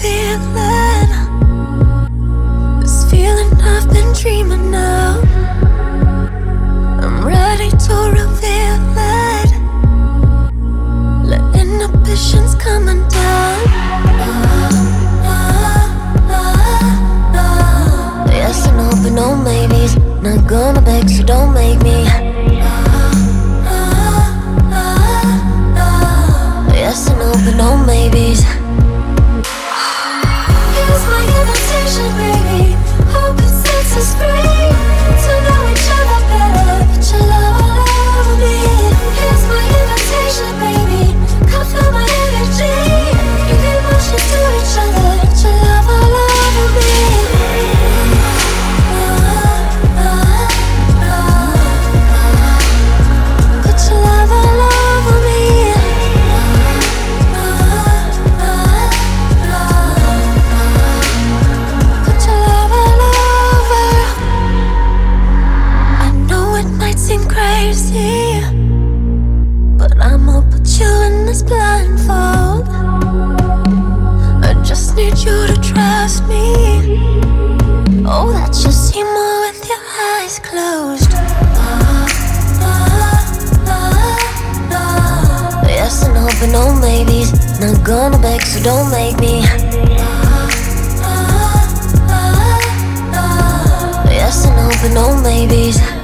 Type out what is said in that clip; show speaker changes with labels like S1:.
S1: feeling, this feeling I've been dreaming of. I'm ready to reveal it. Let inhibitions come undone. Yes and no, but no maybes. Not gonna beg, so don't make me. Yes and no, but no maybes. Here's my invitation, baby. Hope it sets us free to know each other better. Put your love all over me. Here's my invitation, baby. Come feel my energy. You can push it to each other. Put your love all over me. Put your love all over me. Put your love all over. I know it might seem crazy, but I'ma put you in this blindfold. I just need you to trust me. Oh, that you see more with your eyes closed. Yes and no, but no maybes. Not gonna beg, so don't make me. Yes and no, but no maybes.